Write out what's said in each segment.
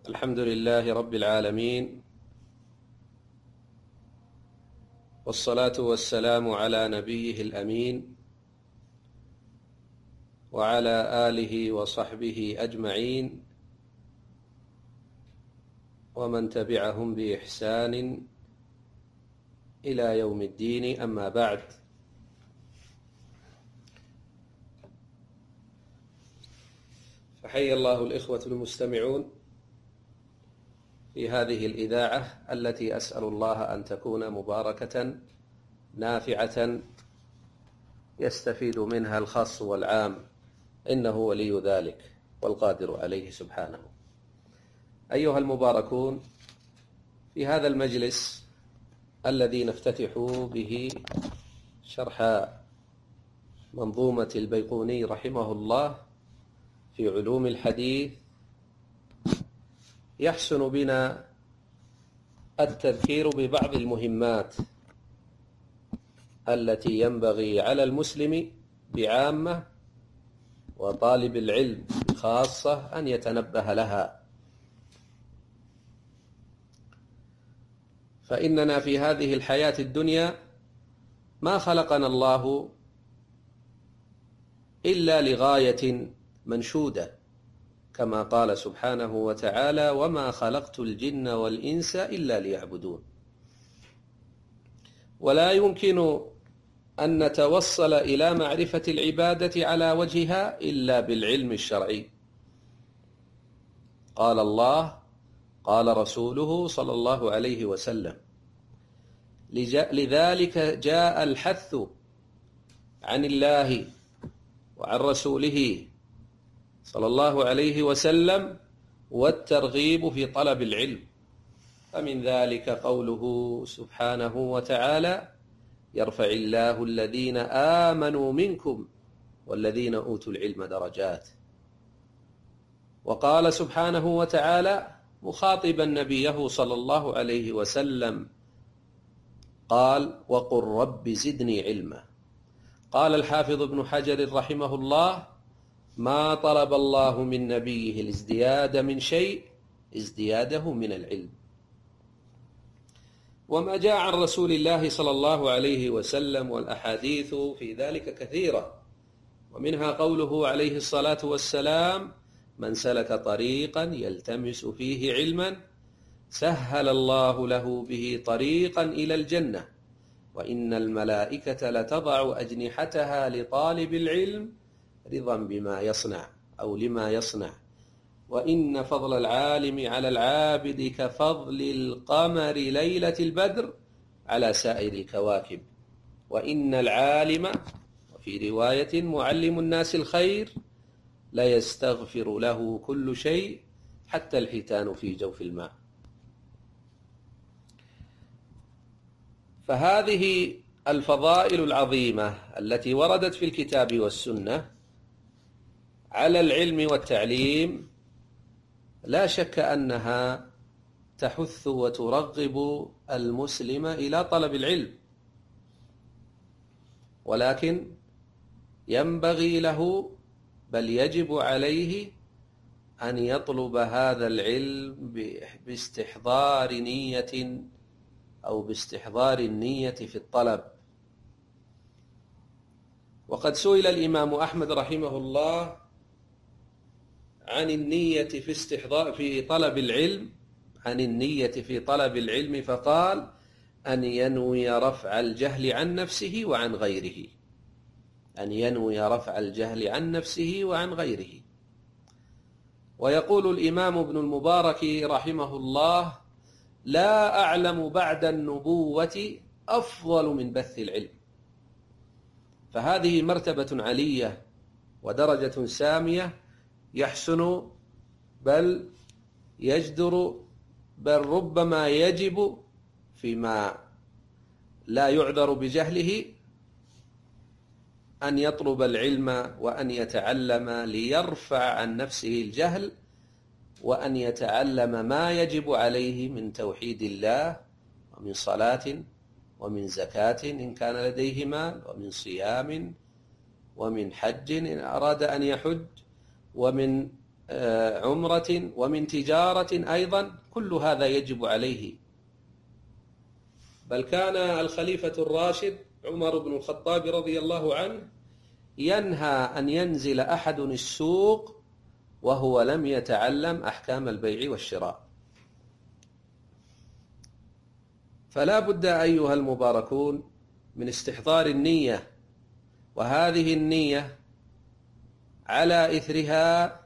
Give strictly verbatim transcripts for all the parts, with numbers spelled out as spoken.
الحمد لله رب العالمين، والصلاة والسلام على نبيه الأمين وعلى آله وصحبه أجمعين ومن تبعهم بإحسان إلى يوم الدين. أما بعد، فحيا الله الإخوة المستمعون في هذه الإذاعة التي أسأل الله أن تكون مباركة نافعة يستفيد منها الخاص والعام، إنه ولي ذلك والقادر عليه سبحانه. أيها المباركون، في هذا المجلس الذي نفتتح به شرح منظومة البيقوني رحمه الله في علوم الحديث، يحسن بنا التذكير ببعض المهمات التي ينبغي على المسلم بعامة وطالب العلم خاصة أن يتنبه لها. فإننا في هذه الحياة الدنيا ما خلقنا الله إلا لغاية منشودة، كما قال سبحانه وتعالى: وما خلقت الجن والإنس إلا ليعبدون. ولا يمكن أن نتوصل إلى معرفة العبادة على وجهها إلا بالعلم الشرعي. قال الله، قال رسوله صلى الله عليه وسلم. لذلك جاء الحث عن الله وعن رسوله صلى الله عليه وسلم والترغيب في طلب العلم. فمن ذلك قوله سبحانه وتعالى: يرفع الله الذين آمنوا منكم والذين أوتوا العلم درجات. وقال سبحانه وتعالى مخاطبا نبيه صلى الله عليه وسلم، قال: وقل رب زدني علما. قال الحافظ ابن حجر رحمه الله: ما طلب الله من نبيه الازدياد من شيء ازدياده من العلم. وما جاء عن رسول الله صلى الله عليه وسلم والأحاديث في ذلك كثيرة، ومنها قوله عليه الصلاة والسلام: من سلك طريقا يلتمس فيه علما سهل الله له به طريقا إلى الجنة، وإن الملائكة لتضع أجنحتها لطالب العلم رضا بما يصنع أو لما يصنع، وإن فضل العالم على العابد كفضل القمر ليلة البدر على سائر الكواكب، وإن العالم، وفي رواية معلم الناس الخير، لا يستغفر له كل شيء حتى الحيتان في جوف الماء. فهذه الفضائل العظيمة التي وردت في الكتاب والسنة على العلم والتعليم لا شك أنها تحث وترغب المسلم إلى طلب العلم، ولكن ينبغي له، بل يجب عليه، أن يطلب هذا العلم باستحضار نية أو باستحضار النية في الطلب. وقد سئل الإمام أحمد رحمه الله عن النية في استحضار في طلب العلم عن النية في طلب العلم فقال: أن ينوي رفع الجهل عن نفسه وعن غيره أن ينوي رفع الجهل عن نفسه وعن غيره. ويقول الإمام ابن المبارك رحمه الله: لا أعلم بعد النبوة أفضل من بث العلم. فهذه مرتبة علية ودرجة سامية يحسن، بل يجدر، بل ربما يجب فيما لا يعذر بجهله أن يطلب العلم وأن يتعلم ليرفع عن نفسه الجهل، وأن يتعلم ما يجب عليه من توحيد الله ومن صلاة ومن زكاة إن كان لديه مال، ومن صيام، ومن حج إن أراد أن يحج، ومن عمرة ومن تجارة أيضا، كل هذا يجب عليه. بل كان الخليفة الراشد عمر بن الخطاب رضي الله عنه ينهى أن ينزل أحد السوق وهو لم يتعلم أحكام البيع والشراء. فلا بد أيها المباركون من استحضار النية، وهذه النية على إثرها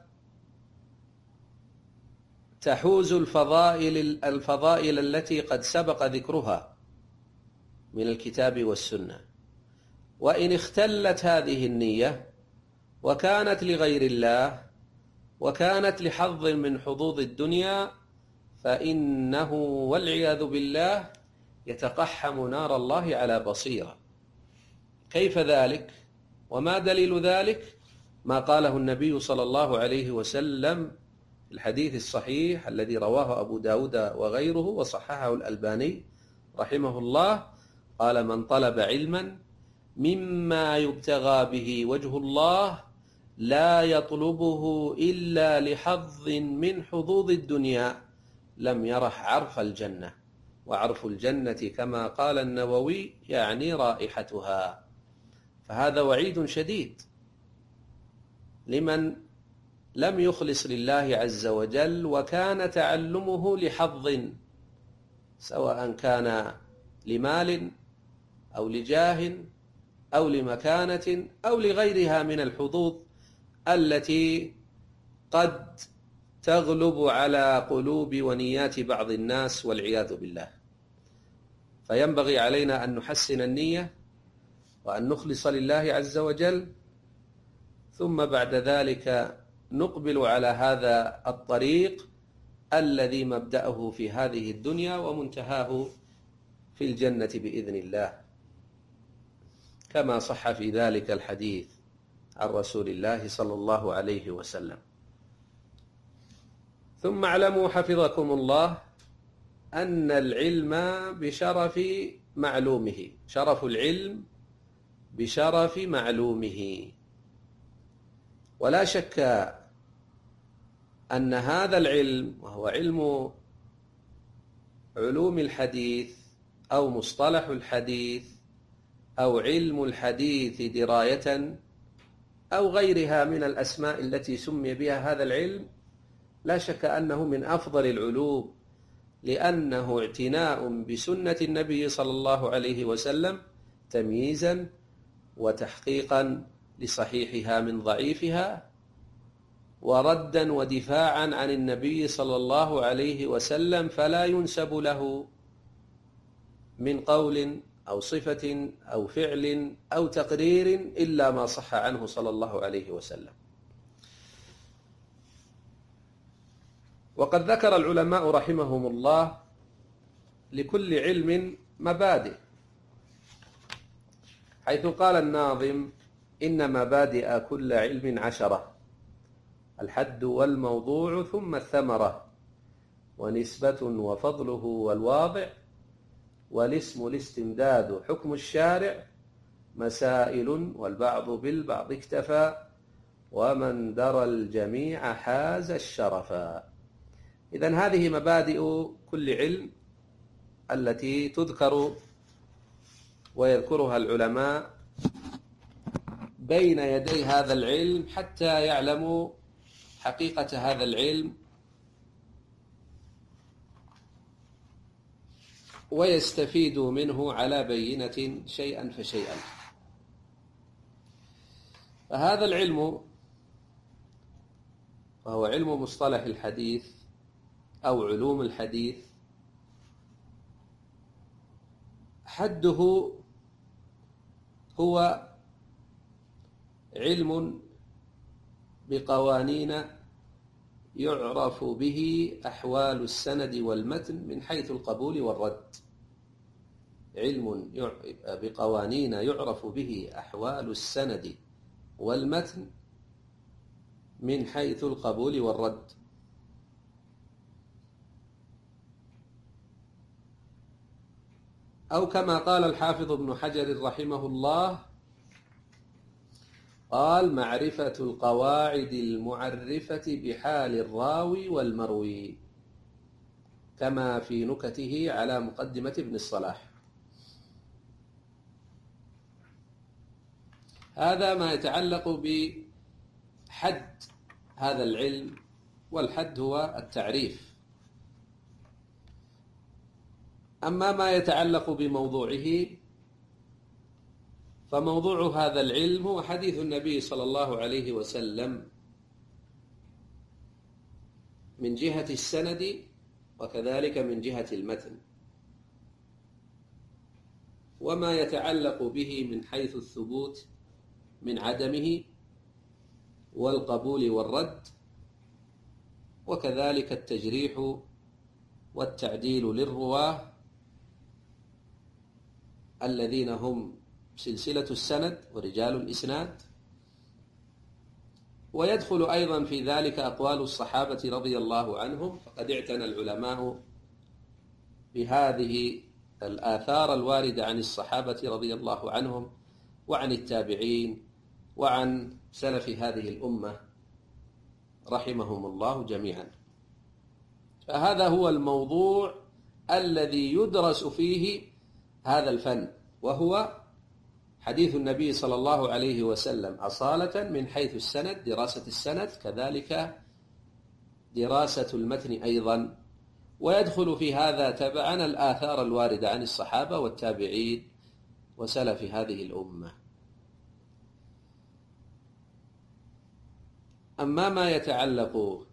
تحوز الفضائل الفضائل التي قد سبق ذكرها من الكتاب والسنة. وإن اختلت هذه النية وكانت لغير الله وكانت لحظ من حظوظ الدنيا، فإنه والعياذ بالله يتقحم نار الله على بصيرة. كيف ذلك؟ وما دليل ذلك؟ ما قاله النبي صلى الله عليه وسلم في الحديث الصحيح الذي رواه أبو داود وغيره وصححه الألباني رحمه الله، قال: من طلب علما مما يبتغى به وجه الله لا يطلبه إلا لحظ من حظوظ الدنيا لم يرح عرف الجنة. وعرف الجنة كما قال النووي يعني رائحتها. فهذا وعيد شديد لمن لم يخلص لله عز وجل وكان تعلمه لحظ، سواء كان لمال أو لجاه أو لمكانة أو لغيرها من الحظوظ التي قد تغلب على قلوب ونيات بعض الناس والعياذ بالله. فينبغي علينا أن نحسن النية وأن نخلص لله عز وجل، ثم بعد ذلك نقبل على هذا الطريق الذي مبدأه في هذه الدنيا ومنتهاه في الجنة بإذن الله، كما صح في ذلك الحديث عن رسول الله صلى الله عليه وسلم. ثم اعلموا حفظكم الله أن العلم بشرف معلومه، شرف العلم بشرف معلومه. ولا شك أن هذا العلم، وهو علم علوم الحديث أو مصطلح الحديث أو علم الحديث دراية أو غيرها من الأسماء التي سمي بها هذا العلم، لا شك أنه من أفضل العلوم، لأنه اعتناء بسنة النبي صلى الله عليه وسلم تمييزا وتحقيقا لصحيحها من ضعيفها، وردا ودفاعا عن النبي صلى الله عليه وسلم، فلا ينسب له من قول أو صفة أو فعل أو تقرير إلا ما صح عنه صلى الله عليه وسلم. وقد ذكر العلماء رحمهم الله لكل علم مبادئ، حيث قال الناظم: إن مبادئ كل علم عشرة، الحد والموضوع ثم الثمرة، ونسبة وفضله والواضع، والاسم الاستمداد حكم الشارع، مسائل والبعض بالبعض اكتفى، ومن درى الجميع حاز الشرفا. إذن هذه مبادئ كل علم التي تذكر ويذكرها العلماء بين يدي هذا العلم حتى يعلموا حقيقة هذا العلم ويستفيدوا منه على بينة شيئا فشيئا. فهذا العلم وهو علم مصطلح الحديث أو علوم الحديث، حده هو علم بقوانين يعرف به أحوال السند والمتن من حيث القبول والرد. علم بقوانين يعرف به أحوال السند والمتن من حيث القبول والرد. أو كما قال الحافظ ابن حجر رحمه الله: قال: معرفة القواعد المعرفة بحال الراوي والمروي، كما في نكته على مقدمة ابن الصلاح. هذا ما يتعلق بحد هذا العلم، والحد هو التعريف. أما ما يتعلق بموضوعه، فموضوع هذا العلم هو حديث النبي صلى الله عليه وسلم من جهة السند وكذلك من جهة المتن، وما يتعلق به من حيث الثبوت من عدمه والقبول والرد، وكذلك التجريح والتعديل للرواه الذين هم سلسلة السند ورجال الإسناد. ويدخل أيضا في ذلك أقوال الصحابة رضي الله عنهم، فقد اعتنى العلماء بهذه الآثار الواردة عن الصحابة رضي الله عنهم وعن التابعين وعن سلف هذه الأمة رحمهم الله جميعا. فهذا هو الموضوع الذي يدرس فيه هذا الفن، وهو حديث النبي صلى الله عليه وسلم أصالة من حيث السند، دراسة السند، كذلك دراسة المتن أيضا. ويدخل في هذا تبعا الآثار الواردة عن الصحابة والتابعين وسلف هذه الأمة. أما ما يتعلق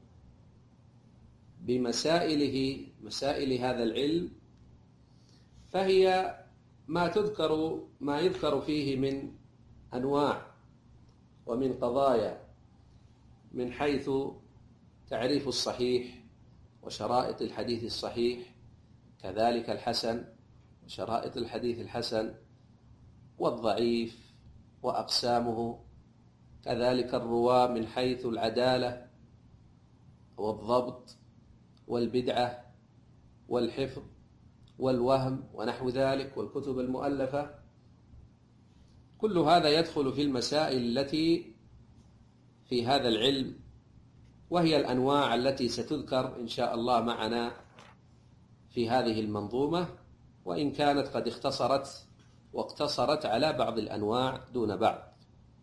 بمسائله، مسائل هذا العلم، فهي ما تذكر ما يذكر فيه من أنواع ومن قضايا، من حيث تعريف الصحيح وشرائط الحديث الصحيح، كذلك الحسن وشرائط الحديث الحسن، والضعيف وأقسامه، كذلك الرواة من حيث العدالة والضبط والبدعة والحفظ والوهم ونحو ذلك، والكتب المؤلفة. كل هذا يدخل في المسائل التي في هذا العلم، وهي الأنواع التي ستذكر إن شاء الله معنا في هذه المنظومة، وإن كانت قد اختصرت واقتصرت على بعض الأنواع دون بعض.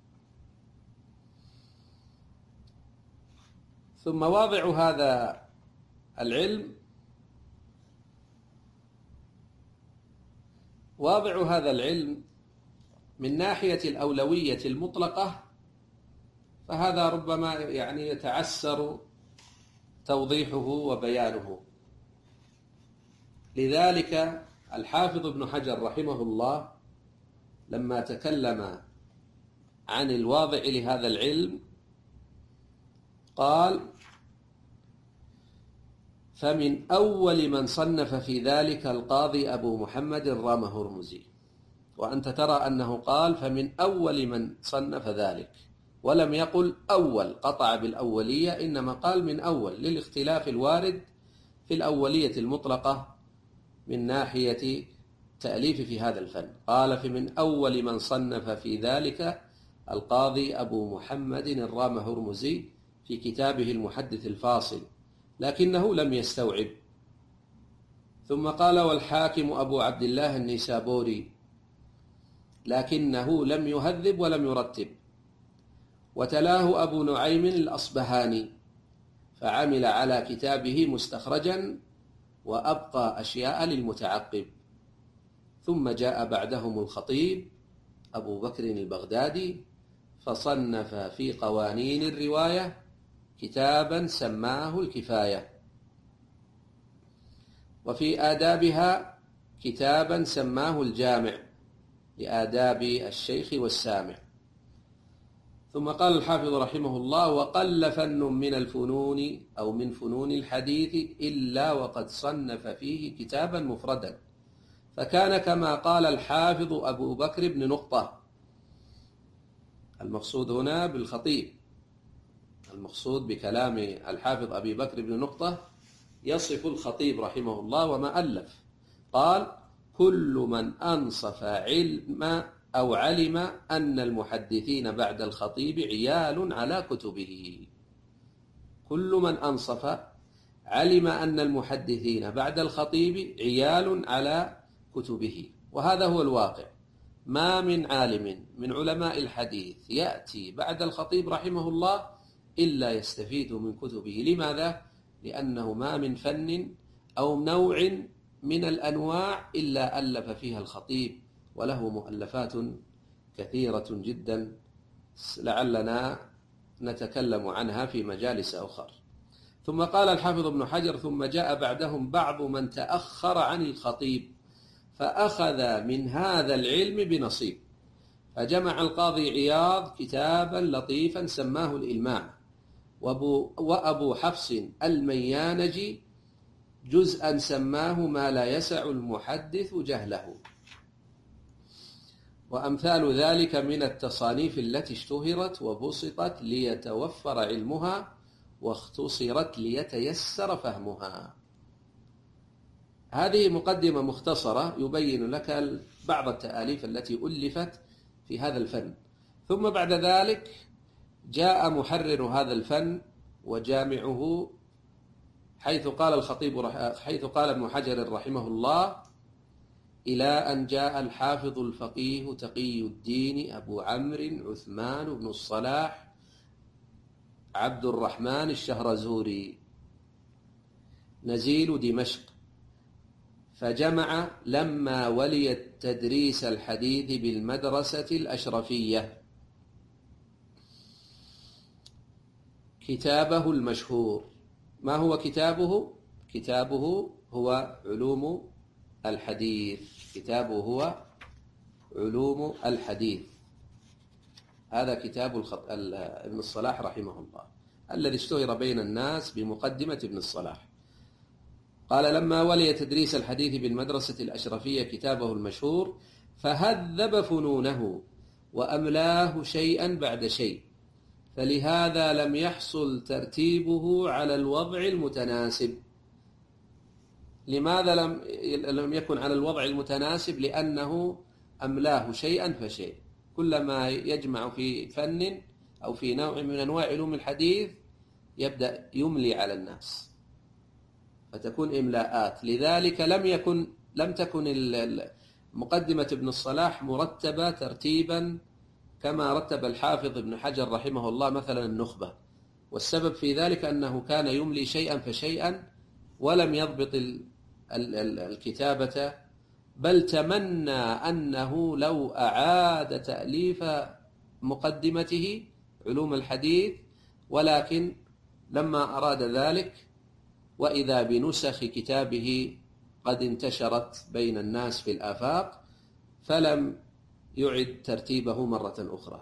ثم واضع هذا العلم واضع هذا العلم من ناحية الأولوية المطلقة، فهذا ربما يعني يتعسر توضيحه وبيانه. لذلك الحافظ ابن حجر رحمه الله لما تكلم عن الواضع لهذا العلم قال: فمن أول من صنف في ذلك القاضي أبو محمد الرام هرمزي. وأنت ترى أنه قال فمن أول من صنف ذلك، ولم يقل أول، قطع بالأولية، إنما قال من أول، للاختلاف الوارد في الأولية المطلقة من ناحية تأليف في هذا الفن. قال فمن أول من صنف في ذلك القاضي أبو محمد الرام هرمزي في كتابه المحدث الفاصل، لكنه لم يستوعب. ثم قال والحاكم أبو عبد الله النيسابوري، لكنه لم يهذب ولم يرتب. وتلاه أبو نعيم الأصبهاني فعمل على كتابه مستخرجا وأبقى أشياء للمتعقب. ثم جاء بعدهم الخطيب أبو بكر البغدادي فصنف في قوانين الرواية كتابا سماه الكفاية، وفي آدابها كتابا سماه الجامع لآداب الشيخ والسامع. ثم قال الحافظ رحمه الله: وقل فن من الفنون أو من فنون الحديث إلا وقد صنف فيه كتابا مفردا، فكان كما قال الحافظ أبو بكر بن نقطة. المقصود هنا بالخطيب، المقصود بكلام الحافظ أبي بكر بن نقطة يصف الخطيب رحمه الله وما ألف. قال: كل من أنصف علم أو علم أن المحدثين بعد الخطيب عيال على كتبه. كل من أنصف علم أن المحدثين بعد الخطيب عيال على كتبه، وهذا هو الواقع. ما من عالم من علماء الحديث يأتي بعد الخطيب رحمه الله إلا يستفيد من كتبه. لماذا؟ لأنه ما من فن أو نوع من الأنواع إلا ألف فيها الخطيب، وله مؤلفات كثيرة جدا لعلنا نتكلم عنها في مجالس أخرى. ثم قال الحافظ ابن حجر: ثم جاء بعدهم بعض من تأخر عن الخطيب فأخذ من هذا العلم بنصيب، فجمع القاضي عياض كتابا لطيفا سماه الإلماع، وأبو, وأبو حفص الميانجي جزءا سماه ما لا يسع المحدث جهله، وأمثال ذلك من التصانيف التي اشتهرت وبسطت ليتوفر علمها واختصرت ليتيسر فهمها. هذه مقدمة مختصرة يبين لك بعض التآليف التي ألفت في هذا الفن. ثم بعد ذلك جاء محرر هذا الفن وجامعه، حيث قال الخطيب حيث قال ابن حجر رحمه الله: إلى أن جاء الحافظ الفقيه تقي الدين أبو عمرو عثمان بن الصلاح عبد الرحمن الشهرزوري نزيل دمشق، فجمع لما ولي تدريس الحديث بالمدرسة الأشرفية كتابه المشهور. ما هو كتابه؟ كتابه هو علوم الحديث. كتابه هو علوم الحديث. هذا كتاب الخط... ابن الصلاح رحمه الله الذي اشتهر بين الناس بمقدمة ابن الصلاح. قال: لما ولي تدريس الحديث بالمدرسة الأشرفية كتابه المشهور فهذب فنونه وأملاه شيئا بعد شيء، فلهذا لم يحصل ترتيبه على الوضع المتناسب. لماذا لم لم يكن على الوضع المتناسب؟ لأنه أملاه شيئا فشيء. كلما يجمع في فن أو في نوع من أنواع علوم الحديث يبدأ يملي على الناس فتكون إملاءات. لذلك لم يكن لم تكن مقدمة ابن الصلاح مرتبة ترتيبا كما رتب الحافظ ابن حجر رحمه الله مثلا النخبة، والسبب في ذلك أنه كان يملي شيئا فشيئا ولم يضبط الكتابة، بل تمنى أنه لو أعاد تأليف مقدمته علوم الحديث، ولكن لما أراد ذلك وإذا بنسخ كتابه قد انتشرت بين الناس في الآفاق فلم يعد ترتيبه مرة أخرى.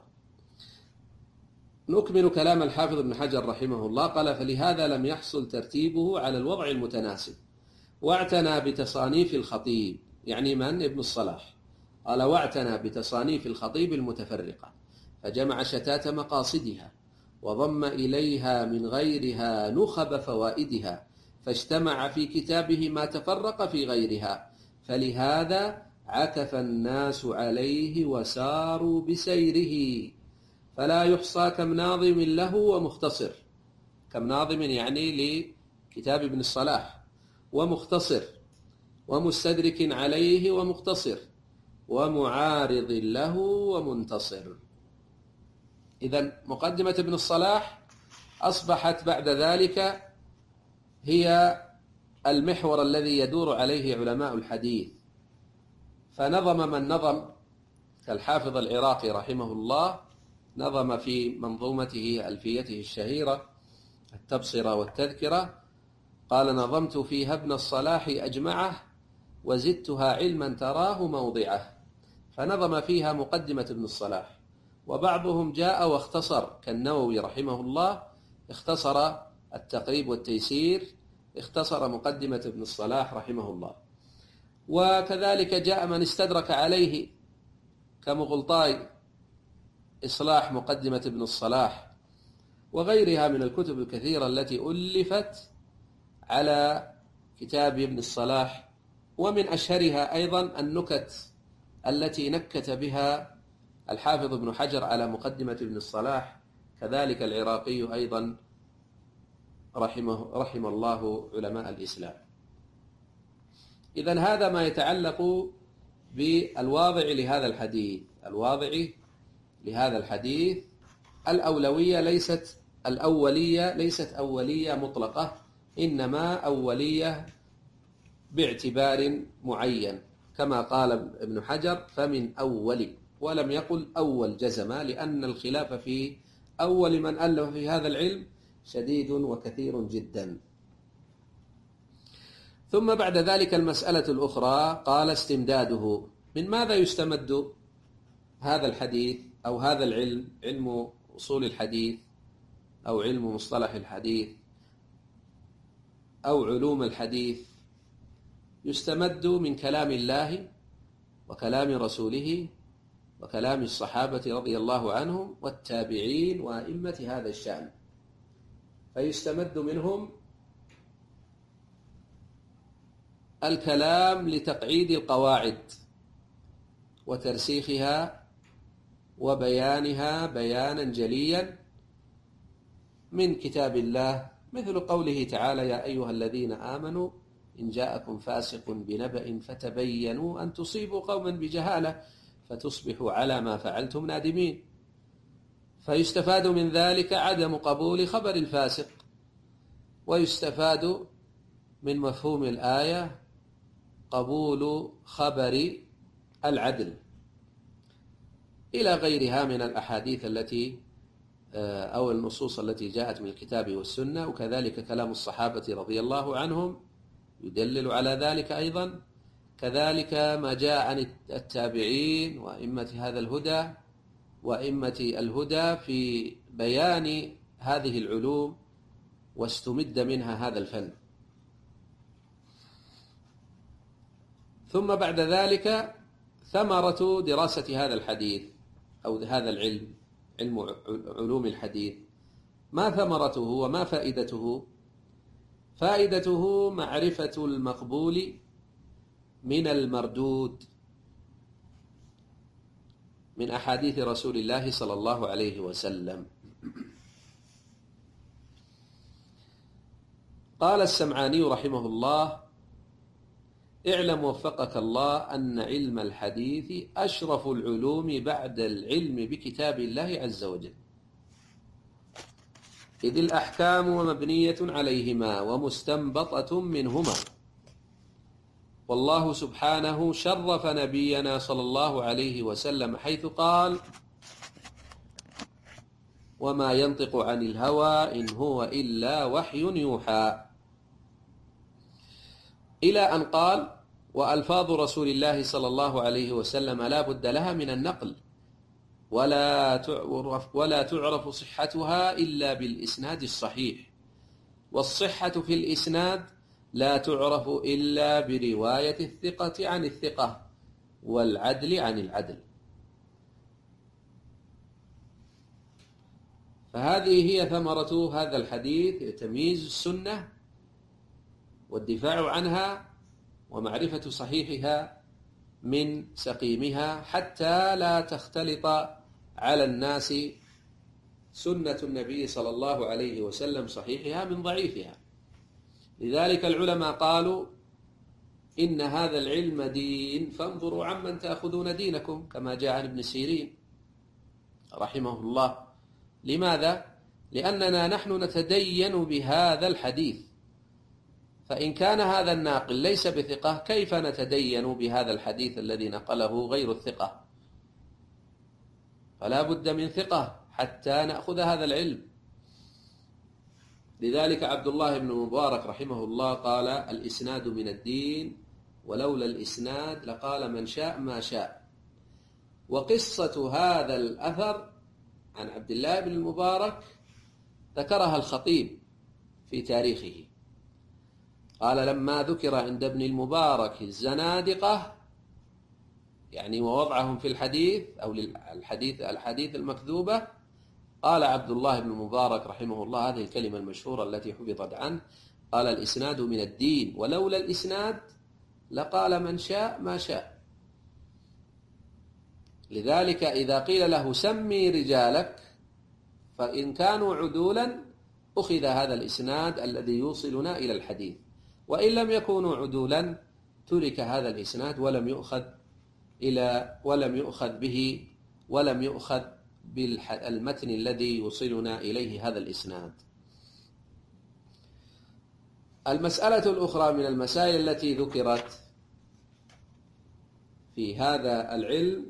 نكمل كلام الحافظ ابن حجر رحمه الله. قال: فلهذا لم يحصل ترتيبه على الوضع المتناسب، واعتنى بتصانيف الخطيب، يعني من؟ ابن الصلاح. قال: واعتنى بتصانيف الخطيب المتفرقة، فجمع شتات مقاصدها وضم إليها من غيرها نخب فوائدها، فاجتمع في كتابه ما تفرق في غيرها، فلهذا عكف الناس عليه وساروا بسيره، فلا يحصى كم ناظم له ومختصر. كم ناظم يعني لكتاب ابن الصلاح، ومختصر، ومستدرك عليه ومقتصر، ومعارض له ومنتصر. إذن مقدمة ابن الصلاح أصبحت بعد ذلك هي المحور الذي يدور عليه علماء الحديث. فنظم من نظم كالحافظ العراقي رحمه الله، نظم في منظومته ألفيته الشهيرة التبصرة والتذكرة، قال: نظمت فيها ابن الصلاح أجمعه وزدتها علما تراه موضعه. فنظم فيها مقدمة ابن الصلاح. وبعضهم جاء واختصر كالنووي رحمه الله، اختصر التقريب والتيسير، اختصر مقدمة ابن الصلاح رحمه الله. وكذلك جاء من استدرك عليه كمغلطاي إصلاح مقدمة ابن الصلاح، وغيرها من الكتب الكثيرة التي ألفت على كتاب ابن الصلاح. ومن أشهرها أيضا النكت التي نكت بها الحافظ ابن حجر على مقدمة ابن الصلاح، كذلك العراقي أيضا رحمه رحم الله علماء الإسلام. إذن هذا ما يتعلق بالواضع لهذا الحديث. الواضع لهذا الحديث الأولوية ليست الأولية ليست أولية مطلقة، إنما أولية باعتبار معين، كما قال ابن حجر فمن أول، ولم يقل أول جزما، لأن الخلاف في أول من ألف في هذا العلم شديد وكثير جدا. ثم بعد ذلك المسألة الأخرى قال استمداده. من ماذا يستمد هذا الحديث أو هذا العلم، علم أصول الحديث أو علم مصطلح الحديث أو علوم الحديث؟ يستمد من كلام الله وكلام رسوله وكلام الصحابة رضي الله عنهم والتابعين وأئمة هذا الشأن. فيستمد منهم الكلام لتقعيد القواعد وترسيخها وبيانها بيانا جليا من كتاب الله، مثل قوله تعالى: يا أيها الذين آمنوا إن جاءكم فاسق بنبأ فتبينوا أن تصيبوا قوما بجهالة فتصبحوا على ما فعلتم نادمين. فيستفاد من ذلك عدم قبول خبر الفاسق، ويستفاد من مفهوم الآية قبول خبر العدل، إلى غيرها من الأحاديث التي أو النصوص التي جاءت من الكتاب والسنة. وكذلك كلام الصحابة رضي الله عنهم يدلل على ذلك أيضا، كذلك ما جاء عن التابعين وأئمة هذا الهدى وأئمة الهدى في بيان هذه العلوم، واستمد منها هذا الفن. ثم بعد ذلك ثمرة دراسة هذا الحديث أو هذا العلم، علم علوم الحديث، ما ثمرته وما فائدته؟ فائدته معرفة المقبول من المردود من أحاديث رسول الله صلى الله عليه وسلم. قال السمعاني رحمه الله: اعلم وفقك الله أن علم الحديث أشرف العلوم بعد العلم بكتاب الله عز وجل، إذ الأحكام مبنية عليهما ومستنبطة منهما، والله سبحانه شرف نبينا صلى الله عليه وسلم حيث قال: وما ينطق عن الهوى إن هو إلا وحي يوحى، إلى أن قال: وألفاظ رسول الله صلى الله عليه وسلم لا بد لها من النقل، ولا تعرف, ولا تعرف صحتها إلا بالإسناد الصحيح، والصحة في الإسناد لا تعرف إلا برواية الثقة عن الثقة والعدل عن العدل. فهذه هي ثمرة هذا الحديث: تمييز السنة والدفاع عنها ومعرفة صحيحها من سقيمها، حتى لا تختلط على الناس سنة النبي صلى الله عليه وسلم صحيحها من ضعيفها. لذلك العلماء قالوا: إن هذا العلم دين فانظروا عمن تأخذون دينكم، كما جاء عن ابن سيرين رحمه الله. لماذا؟ لأننا نحن نتدين بهذا الحديث، فإن كان هذا الناقل ليس بثقة كيف نتدين بهذا الحديث الذي نقله غير الثقة؟ فلا بد من ثقة حتى نأخذ هذا العلم. لذلك عبد الله بن مبارك رحمه الله قال: الإسناد من الدين، ولولا الإسناد لقال من شاء ما شاء. وقصة هذا الأثر عن عبد الله بن المبارك ذكرها الخطيب في تاريخه، قال: لما ذكر عند ابن المبارك الزنادقة، يعني ووضعهم في الحديث أو الحديث الحديث المكذوبة، قال عبد الله بن المبارك رحمه الله هذه الكلمة المشهورة التي حفظت عنه، قال: الإسناد من الدين، ولولا الإسناد لقال من شاء ما شاء. لذلك إذا قيل له سمي رجالك، فإن كانوا عدولا أخذ هذا الإسناد الذي يوصلنا إلى الحديث، وإن لم يكونوا عدولا ترك هذا الإسناد ولم يؤخذ إلى ولم يؤخذ به ولم يؤخذ بالمتن الذي يوصلنا إليه هذا الإسناد. المسألة الأخرى من المسائل التي ذكرت في هذا العلم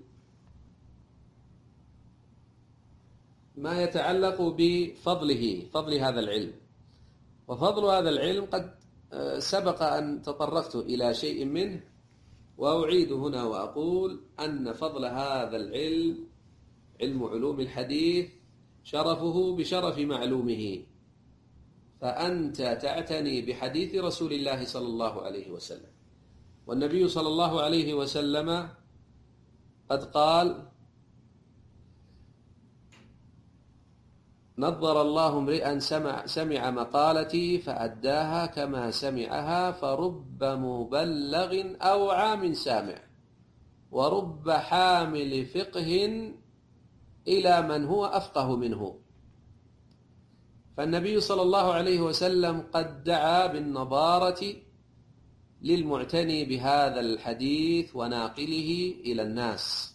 ما يتعلق بفضله، فضل هذا العلم. وفضل هذا العلم قد سبق أن تطرقت إلى شيء منه، وأعيد هنا وأقول أن فضل هذا العلم، علم علوم الحديث، شرفه بشرف معلومه. فأنت تعتني بحديث رسول الله صلى الله عليه وسلم، والنبي صلى الله عليه وسلم قد قال: نظر الله امرئا سمع, سمع مقالتي فأداها كما سمعها، فرب مبلغ أوعى من سامع، ورب حامل فقه إلى من هو أفقه منه. فالنبي صلى الله عليه وسلم قد دعا بالنظارة للمعتني بهذا الحديث وناقله إلى الناس.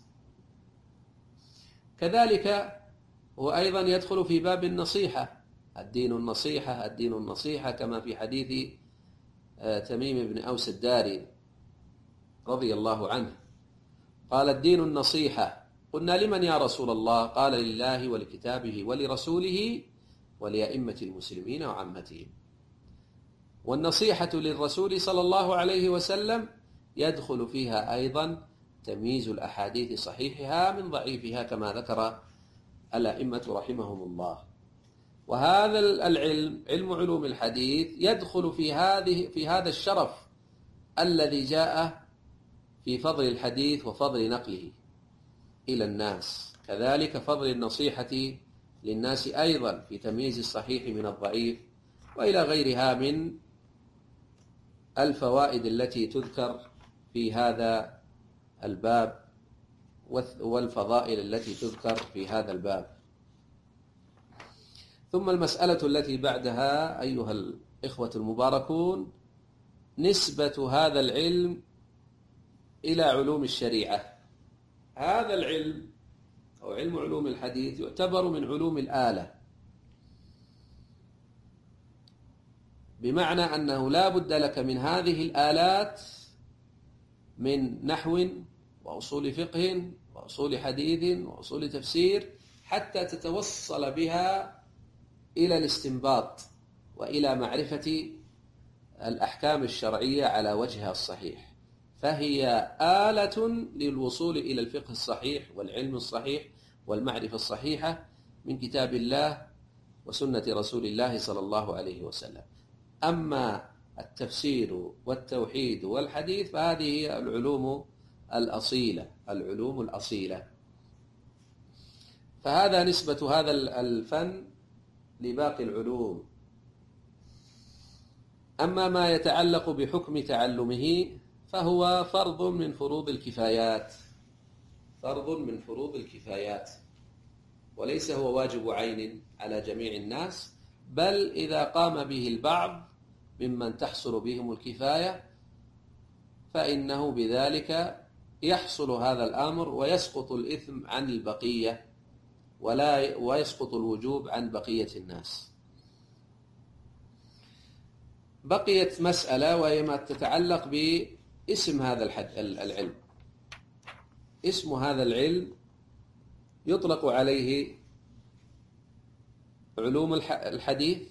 كذلك هو أيضا يدخل في باب النصيحة، الدين النصيحة الدين النصيحة كما في حديث تميم بن أوس الداري رضي الله عنه قال: الدين النصيحة. قلنا: لمن يا رسول الله؟ قال: لله ولكتابه ولرسوله ولأئمة المسلمين وعامتهم. والنصيحة للرسول صلى الله عليه وسلم يدخل فيها أيضا تمييز الأحاديث صحيحها من ضعيفها كما ذكر الأئمة رحمهم الله. وهذا العلم، علم علوم الحديث، يدخل في هذه في هذا الشرف الذي جاء في فضل الحديث وفضل نقله إلى الناس. كذلك فضل النصيحة للناس أيضا في تمييز الصحيح من الضعيف، وإلى غيرها من الفوائد التي تذكر في هذا الباب والفضائل التي تذكر في هذا الباب. ثم المسألة التي بعدها أيها الإخوة المباركون، نسبة هذا العلم إلى علوم الشريعة. هذا العلم أو علم علوم الحديث يعتبر من علوم الآلة، بمعنى أنه لا بد لك من هذه الآلات من نحو وأصول فقه وأصول حديث وأصول تفسير حتى تتوصل بها إلى الاستنباط وإلى معرفة الأحكام الشرعية على وجهها الصحيح. فهي آلة للوصول إلى الفقه الصحيح والعلم الصحيح والمعرفة الصحيحة من كتاب الله وسنة رسول الله صلى الله عليه وسلم. أما التفسير والتوحيد والحديث فهذه هي العلوم الأصيلة العلوم الأصيلة فهذا نسبة هذا الفن لباقي العلوم. أما ما يتعلق بحكم تعلمه فهو فرض من فروض الكفايات فرض من فروض الكفايات وليس هو واجب عين على جميع الناس، بل إذا قام به البعض ممن تحصل بهم الكفاية فإنه بذلك يحصل هذا الأمر ويسقط الإثم عن البقية ولا ويسقط الوجوب عن بقية الناس. بقيت مسألة وهي ما تتعلق باسم هذا العلم. اسم هذا العلم يطلق عليه علوم الحديث،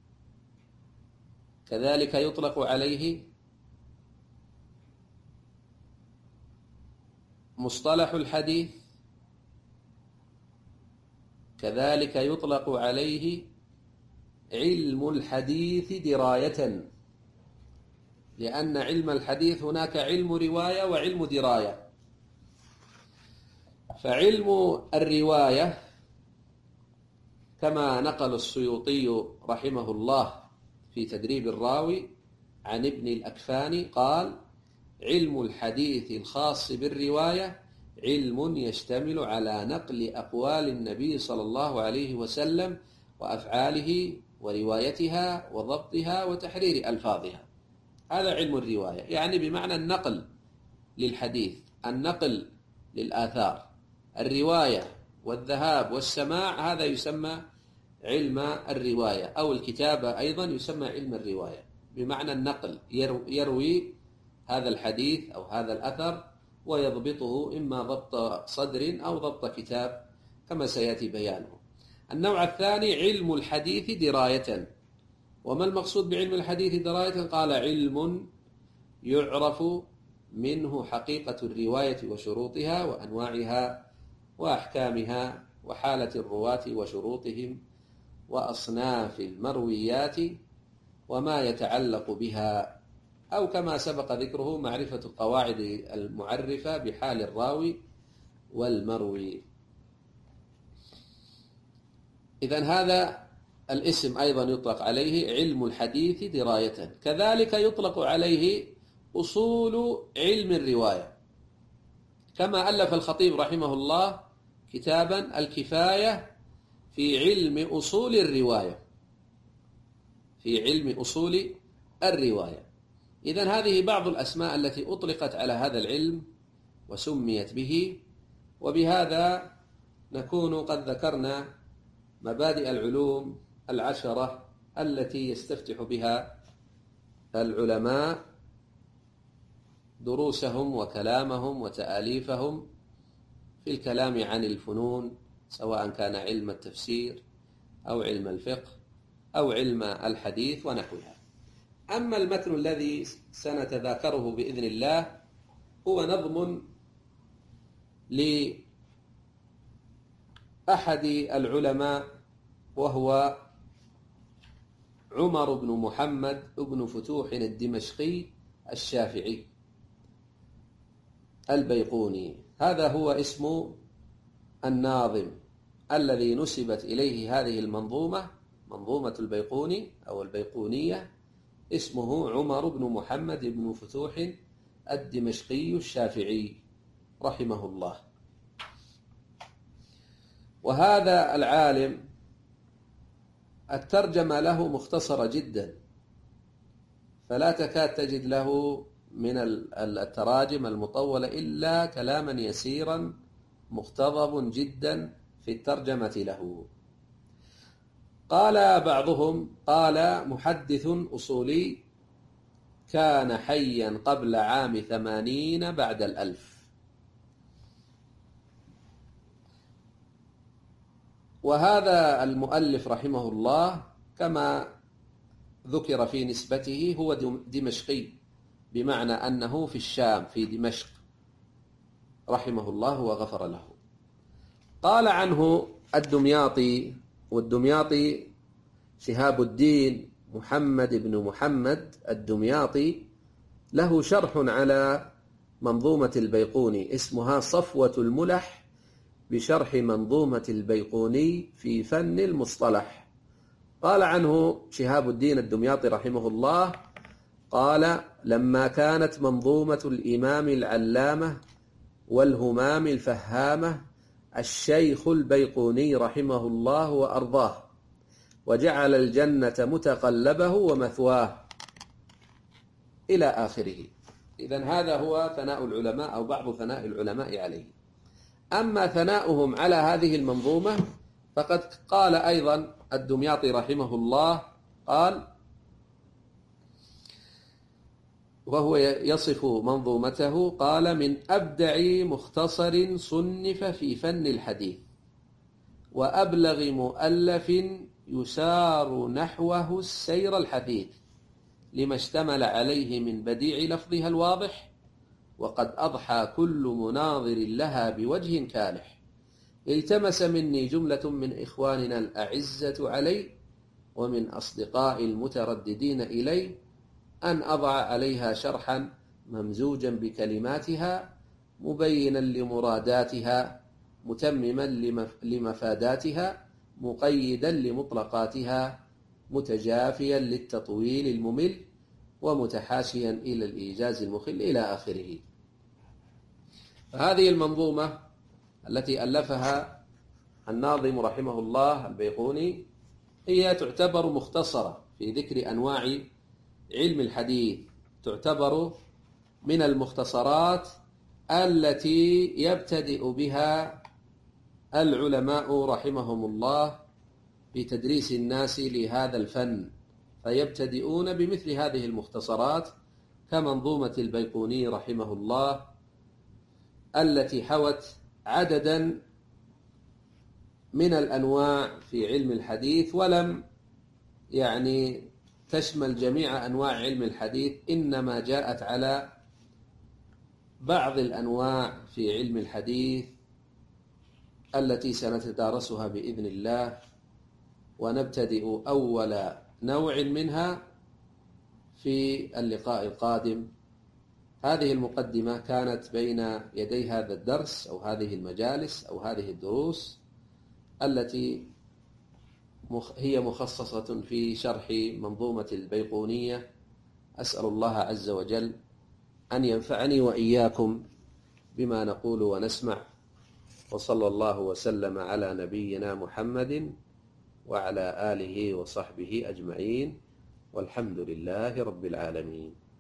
كذلك يطلق عليه مصطلح الحديث، كذلك يطلق عليه علم الحديث دراية، لأن علم الحديث هناك علم رواية وعلم دراية. فعلم الرواية كما نقل السيوطي رحمه الله في تدريب الراوي عن ابن الأكفاني قال: علم الحديث الخاص بالرواية علم يشتمل على نقل أقوال النبي صلى الله عليه وسلم وأفعاله وروايتها وضبطها وتحرير ألفاظها. هذا علم الرواية، يعني بمعنى النقل للحديث، النقل للآثار، الرواية والذهاب والسماع، هذا يسمى علم الرواية، أو الكتابة أيضا يسمى علم الرواية، بمعنى النقل، يروي هذا الحديث أو هذا الأثر ويضبطه إما ضبط صدر أو ضبط كتاب كما سيأتي بيانه. النوع الثاني علم الحديث دراية. وما المقصود بعلم الحديث دراية؟ قال علم يعرف منه حقيقة الرواية وشروطها وأنواعها وأحكامها وحالة الرواة وشروطهم وأصناف المرويات وما يتعلق بها، أو كما سبق ذكره معرفة قواعد المعرفة بحال الراوي والمروي. إذن هذا الاسم أيضا يطلق عليه علم الحديث دراية. كذلك يطلق عليه أصول علم الرواية، كما ألف الخطيب رحمه الله كتابا الكفاية في علم أصول الرواية، في علم أصول الرواية. إذن هذه بعض الأسماء التي أطلقت على هذا العلم وسميت به. وبهذا نكون قد ذكرنا مبادئ العلوم العشرة التي يستفتح بها العلماء دروسهم وكلامهم وتآليفهم في الكلام عن الفنون، سواء كان علم التفسير أو علم الفقه أو علم الحديث ونحوها. أما المتن الذي سنتذاكره بإذن الله هو نظم لأحد العلماء، وهو عمر بن محمد بن فتوح الدمشقي الشافعي البيقوني. هذا هو اسم الناظم الذي نسبت إليه هذه المنظومة، منظومة البيقوني أو البيقونية، اسمه عمر بن محمد بن فتوح الدمشقي الشافعي رحمه الله. وهذا العالم الترجمة له مختصرة جدا، فلا تكاد تجد له من التراجم المطولة إلا كلاما يسيرا مقتضب جدا في الترجمة له. قال بعضهم، قال محدث أصولي كان حيا قبل عام ثمانين بعد الألف. وهذا المؤلف رحمه الله كما ذكر في نسبته هو دمشقي، بمعنى أنه في الشام في دمشق رحمه الله وغفر له. قال عنه الدمياطي، والدمياطي شهاب الدين محمد بن محمد الدمياطي له شرح على منظومة البيقوني اسمها صفوة الملح بشرح منظومة البيقوني في فن المصطلح. قال عنه شهاب الدين الدمياطي رحمه الله، قال لما كانت منظومة الإمام العلامة والهمام الفهامة الشيخ البيقوني رحمه الله وأرضاه، وجعل الجنة متقلبه ومثواه إلى آخره. إذن هذا هو ثناء العلماء أو بعض ثناء العلماء عليه. أما ثناؤهم على هذه المنظومة فقد قال أيضا الدمياطي رحمه الله، قال وهو يصف منظومته، قال من أبدع مختصر صنف في فن الحديث، وأبلغ مؤلف يسار نحوه السير الحثيث، لما اشتمل عليه من بديع لفظها الواضح، وقد أضحى كل مناظر لها بوجه كالح. التمس مني جملة من إخواننا الأعزة علي ومن أصدقاء المترددين إلي أن أضع عليها شرحا ممزوجا بكلماتها مبينا لمراداتها متمما لمفاداتها مقيدا لمطلقاتها متجافيا للتطويل الممل ومتحاشيا إلى الإيجاز المخل إلى آخره. فهذه المنظومة التي ألفها الناظم رحمه الله البيقوني هي تعتبر مختصرة في ذكر أنواع علم الحديث، تعتبر من المختصرات التي يبتدئ بها العلماء رحمهم الله بتدريس الناس لهذا الفن، فيبتدئون بمثل هذه المختصرات كمنظومة البيقوني رحمه الله التي حوت عددا من الأنواع في علم الحديث، ولم يعني تشمل جميع أنواع علم الحديث، إنما جاءت على بعض الأنواع في علم الحديث التي سنتدارسها بإذن الله. ونبتدئ أول نوع منها في اللقاء القادم. هذه المقدمة كانت بين يدي هذا الدرس أو هذه المجالس أو هذه الدروس التي هي مخصصة في شرح منظومة البيقونية. أسأل الله عز وجل أن ينفعني وإياكم بما نقول ونسمع، وصلى الله وسلم على نبينا محمد وعلى آله وصحبه أجمعين، والحمد لله رب العالمين.